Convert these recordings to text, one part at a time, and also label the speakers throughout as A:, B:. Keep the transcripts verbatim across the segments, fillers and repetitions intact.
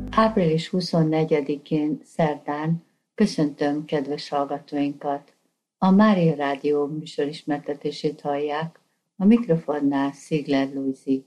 A: április huszonnegyedikén szerdán köszöntöm kedves hallgatóinkat. A Mária Rádió műsorismertetését hallják, a mikrofonnál Szigler Lujzi.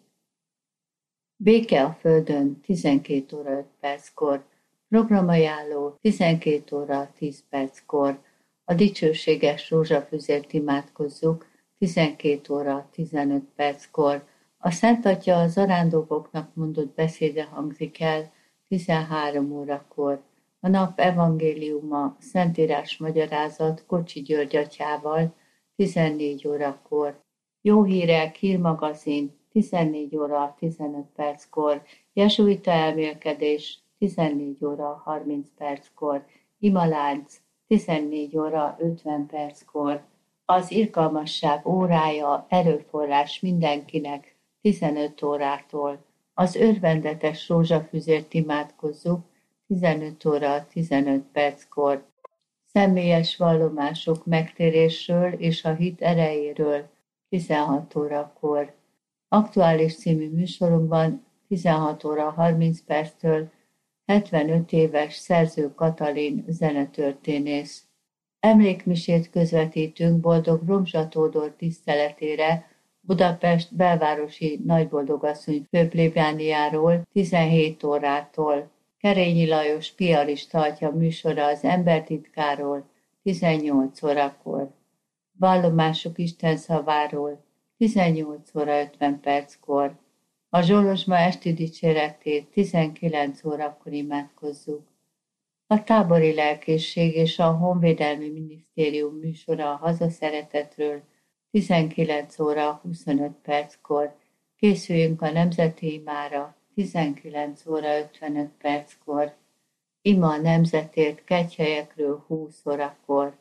A: Béke a Földön tizenkét óra öt perckor, programajánló tizenkét óra tíz perckor, a dicsőséges rózsafüzért imádkozzuk tizenkét óra tizenöt perckor, a Szent Atya a zarándokoknak mondott beszéde hangzik el tizenhárom órakor, a nap evangéliuma, Szentírás magyarázat Kocsi György atyával tizennégy órakor, Jó hírek, hírmagazin tizennégy óra tizenöt perckor, jezsuita elmélkedés tizennégy óra harminc perckor, imalánc tizennégy óra ötven perckor, az irgalmasság órája, erőforrás mindenkinek tizenöt órától, az örvendetes rózsafüzért imádkozzuk tizenöt óra tizenöt perckor, személyes vallomások megtérésről és a hit erejéről tizenhat órakor. Aktuális című műsorunkban tizenhat óra harminc perctől hetvenöt éves Szerző Katalin zenetörténész. Emlékmisét közvetítünk Boldog Romzsa Tódor tiszteletére Budapest belvárosi Nagyboldogasszony főplébániáról tizenhét órától. Kerényi Lajos piarista atya műsora az Embertitkáról tizennyolc órakor. Vallomások Isten szaváról tizennyolc óra ötven perckor. A Zsolozsma esti dicséretét tizenkilenc órakor imádkozzuk. A tábori lelkészség és a Honvédelmi Minisztérium műsora a hazaszeretetről tizenkilenc óra huszonöt perckor. Készüljünk a nemzeti imára tizenkilenc óra ötvenöt perckor. Ima a nemzetért kegyhelyekről húsz órakor.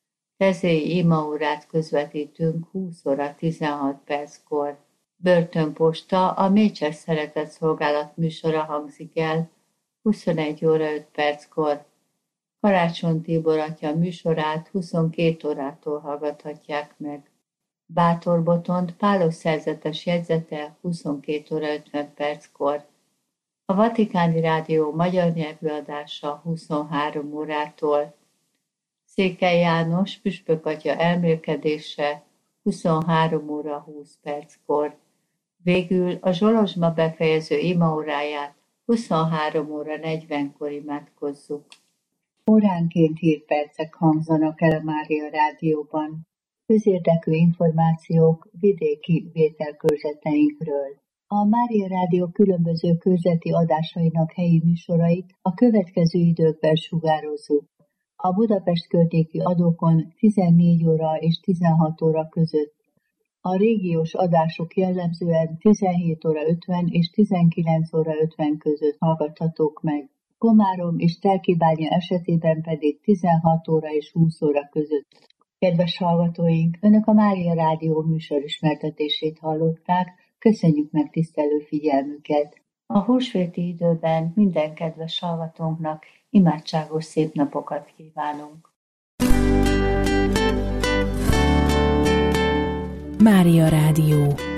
A: Tezéi imaórát közvetítünk húsz óra tizenhat perckor. Börtönposta, a Mécses Szeretett Szolgálat műsora hangzik el huszonegy óra öt perckor. Karácsony Tibor atya műsorát huszonkét órától hallgathatják meg. Bátor Botond Pálos szerzetes jegyzete huszonkét óra ötven perckor. A Vatikáni Rádió magyar nyelvű adása huszonhárom órától. Székely János püspök atya elmélkedése huszonhárom óra húsz perckor. Végül a Zsolozsma befejező imaóráját huszonhárom óra negyvenkor imádkozzuk. Óránként hírpercek hangzanak el a Mária Rádióban. Közérdekű információk vidéki vételkörzeteinkről. A Mária Rádió különböző körzeti adásainak helyi műsorait a következő időkben sugározzuk. A Budapest környéki adókon tizennégy óra és tizenhat óra között. A régiós adások jellemzően tizenhét óra ötven és tizenkilenc óra ötven között hallgathatók meg. Komárom és Telkibánya esetében pedig tizenhat óra és húsz óra között. Kedves hallgatóink, Önök a Mária Rádió műsorismertetését hallották, köszönjük megtisztelő figyelmüket. A húsvéti időben minden kedves hallgatónknak imádságos szép napokat kívánunk.
B: Mária Rádió.